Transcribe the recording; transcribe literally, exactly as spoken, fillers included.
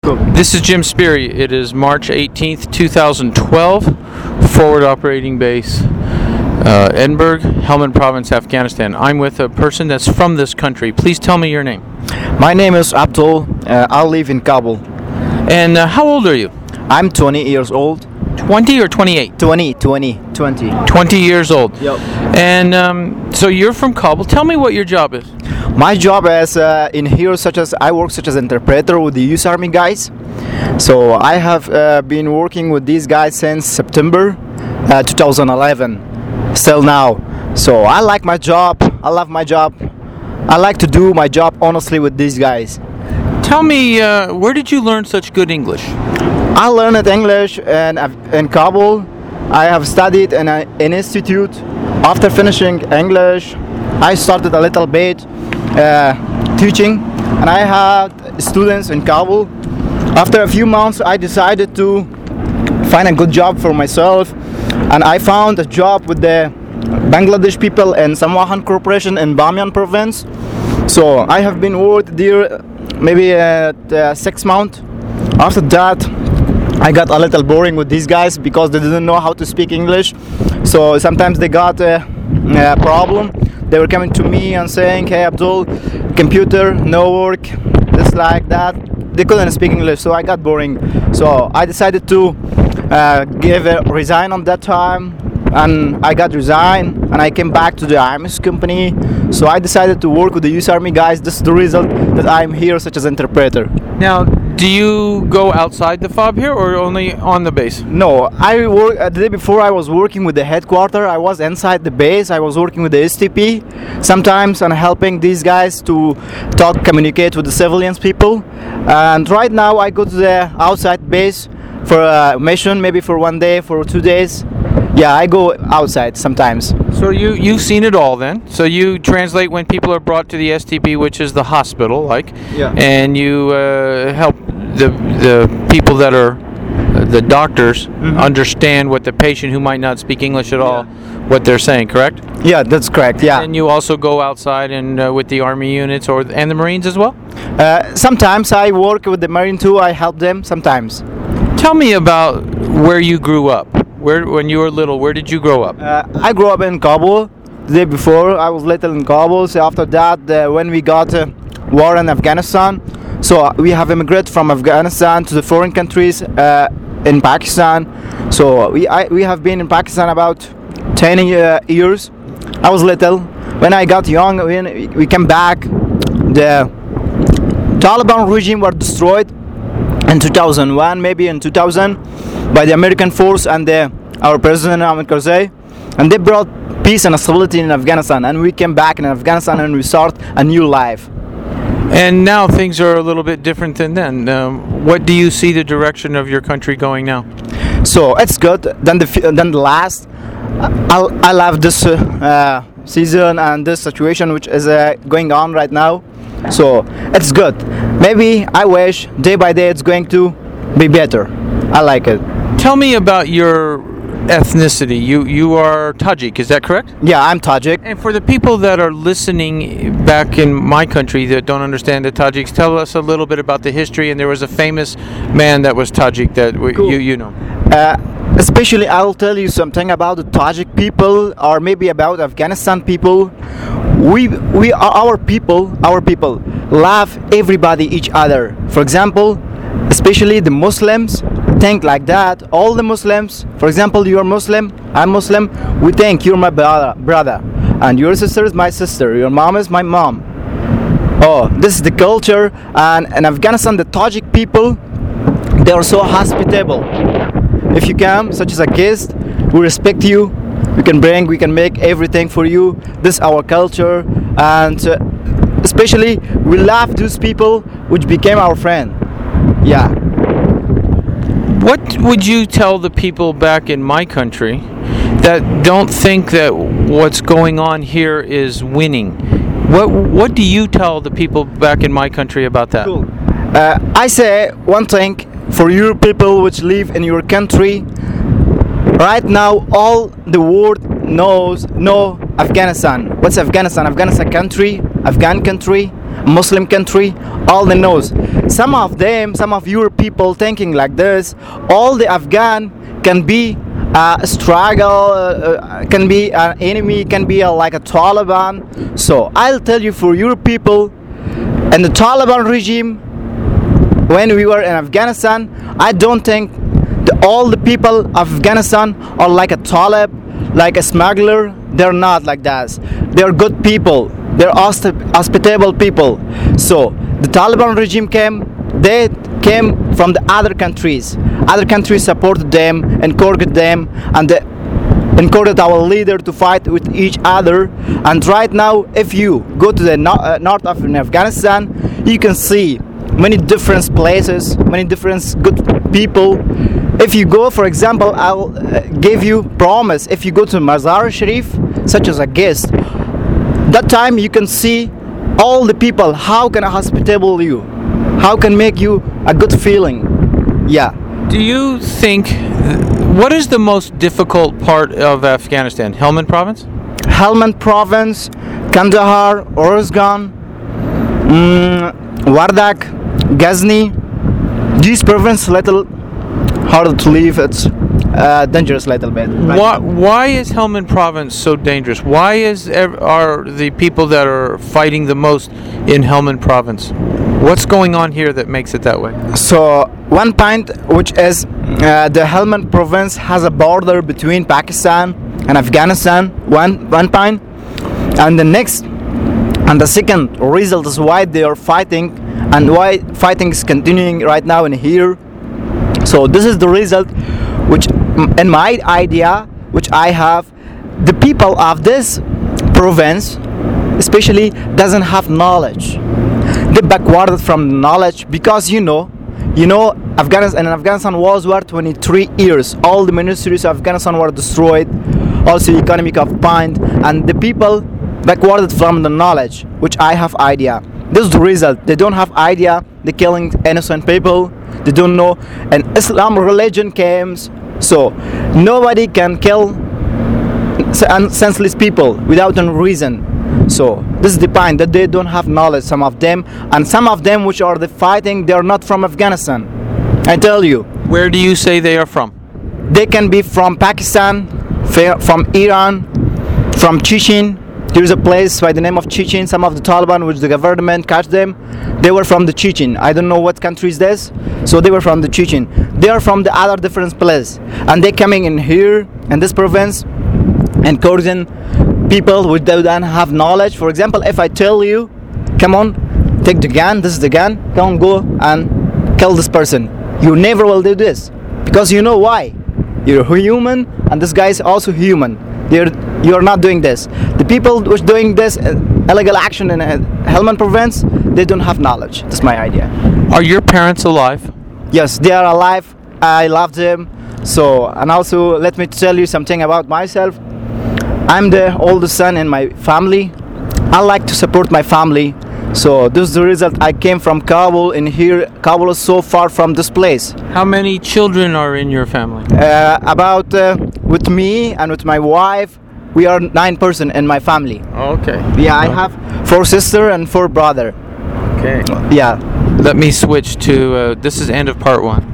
Cool. This is Jim Speary. It is March eighteenth, two thousand twelve. Forward operating base, uh, Edinburgh, Helmand Province, Afghanistan. I'm with a person that's from this country. Please tell me your name. My name is Abdul. Uh, I live in Kabul. And uh, how old are you? I'm twenty years old. twenty or twenty-eight? twenty, twenty, twenty. twenty years old. Yep. And um, so you're from Kabul. Tell me what your job is. My job is uh, in here, such as I work such as interpreter with the U S Army guys. So I have uh, been working with these guys since September uh, two thousand eleven, still now. So I like my job. I love my job. I like to do my job honestly with these guys. Tell me, uh, where did you learn such good English? I learned English in, in Kabul. I have studied in an institute. After finishing English, I started a little bit uh, teaching, and I had students in Kabul. After a few months, I decided to find a good job for myself, and I found a job with the Bangladesh people in Samwahan Corporation in Bamiyan province. So I have been worked there maybe uh, uh, six months. After that, I got a little boring with these guys because they didn't know how to speak English. So sometimes they got a, a problem. They were coming to me and saying, "Hey Abdul, computer, no work," just like that. They couldn't speak English, so I got boring. So I decided to uh, give a resign on that time, and I got resigned, and I came back to the I M S company. So I decided to work with the U S Army guys. This is the result that I'm here, such as interpreter. Now, do you go outside the fob here or only on the base? No, I work uh, the day before. I was working with the headquarter. I was inside the base. I was working with the S T P sometimes and helping these guys to talk, communicate with the civilians people. And right now I go to the outside base for a mission, maybe for one day, for two days. Yeah, I go outside sometimes. So you, you've seen it all then. So you translate when people are brought to the S T P, which is the hospital, like, Yeah. and you uh, help the the people that are, uh, the doctors, Mhm. understand what the patient who might not speak English at all, what they're saying, correct? Yeah, that's correct. Yeah. And you also go outside and uh, with the Army units or and the Marines as well? Uh, sometimes I work with the Marine too. I help them sometimes. Tell me about where you grew up. Where, when you were little, where did you grow up? Uh, I grew up in Kabul. The day before, I was little in Kabul. So after that, uh, when we got uh, war in Afghanistan, so we have immigrated from Afghanistan to the foreign countries uh, in Pakistan. So we I, we have been in Pakistan about ten uh, years. I was little. When I got young, when we came back, the Taliban regime were destroyed in two thousand one, maybe in two thousand, by the American force and the, our president Hamid Karzai, and they brought peace and stability in Afghanistan, and we came back in Afghanistan and we start a new life. And now things are a little bit different than then. Um, what do you see the direction of your country going now? So it's good. Then the f- then the last, I I love this uh, uh, season and this situation which is uh, going on right now. So it's good. Maybe I wish day by day it's going to be better. I like it. Tell me about your ethnicity. You you are Tajik, is that correct? Yeah, I'm Tajik. And for the people that are listening back in my country that don't understand the Tajiks, tell us a little bit about the history. And there was a famous man that was Tajik that w- Cool. you you know. Uh, especially, I'll tell you something about the Tajik people, or maybe about Afghanistan people. We we are our people. Our people love everybody, each other. For example, especially the Muslims think like that. All the Muslims, for example, you're Muslim, I'm Muslim. We think you're my brother, brother, and your sister is my sister. Your mom is my mom. Oh, this is the culture. And in Afghanistan, the Tajik people, they are so hospitable. If you come, such as a guest, we respect you. We can bring, we can make everything for you. This is our culture, and uh, especially we love those people which became our friend. Yeah. What would you tell the people back in my country that don't think that what's going on here is winning? What what do you tell the people back in my country about that? Cool. Uh, I say one thing for you people which live in your country. Right now, all the world knows know Afghanistan. What's Afghanistan? Afghanistan country, Afghan country, Muslim country, all the knows. Some of them, some of your people thinking like this, all the Afghan can be a struggle, uh, can be an enemy, can be a, like a Taliban. So I'll tell you, for your people, in the Taliban regime, when we were in Afghanistan, I don't think the, all the people of Afghanistan are like a Talib, like a smuggler. They're not like that. They're good people. They're hosp- hospitable people. So the Taliban regime came, they came from the other countries. Other countries supported them, encouraged them, and they encouraged our leader to fight with each other. And right now, if you go to the no- uh, north of Afghanistan, you can see many different places, many different good people. If you go, for example, I'll uh, give you promise, if you go to Mazar Sharif, such as a guest, that time you can see all the people, how can I hospitable you, how can make you a good feeling. Yeah. Do you think, what is the most difficult part of Afghanistan? Helmand province? Helmand province, Kandahar, Uruzgan, mm, Wardak, Ghazni. These provinces little harder to live. It's uh, dangerous little bit. Right? Why, why is Helmand province so dangerous? Why is ev- are the people that are fighting the most in Helmand province? What's going on here that makes it that way? So one point, which is uh, the Helmand province has a border between Pakistan and Afghanistan. One one point, and the next, and the second result is why they are fighting, and why fighting is continuing right now in here. So this is the result, which in my idea, which I have, the people of this province, especially, doesn't have knowledge. They backwarded from knowledge because you know, you know, Afghanistan and Afghanistan was war twenty-three years. All the ministries of Afghanistan were destroyed, also economic of point, and the people backwarded from the knowledge, which I have idea. This is the result. They don't have idea. They're killing innocent people. They don't know. And Islam religion comes, so nobody can kill senseless people without a reason. So this is the point, that they don't have knowledge, some of them, and some of them which are the fighting, they are not from Afghanistan. I tell you. Where do you say they are from? They can be from Pakistan, from Iran, from Chechen. There is a place by the name of Chechen. Some of the Taliban, which the government catch them, they were from the Chechen. I don't know what country is this. So they were from the Chechen. They are from the other different place, and they coming in here in this province, encouraging people who don't have knowledge. For example, if I tell you, come on, take the gun, this is the gun, come on, go and kill this person, you never will do this, because you know why. You're human, and this guy is also human. You're, you're not doing this. The people who's doing this uh, illegal action in uh, Helmand province, they don't have knowledge. That's my idea. Are your parents alive? Yes, they are alive. I love them. So, and also let me tell you something about myself. I'm the oldest son in my family. I like to support my family. So this is the result. I came from Kabul, and here Kabul is so far from this place. How many children are in your family? Uh, about uh, with me and with my wife, we are nine person in my family. Okay. Yeah, I have four sister and four brother. Okay. Yeah. Let me switch to, uh, this is end of part one.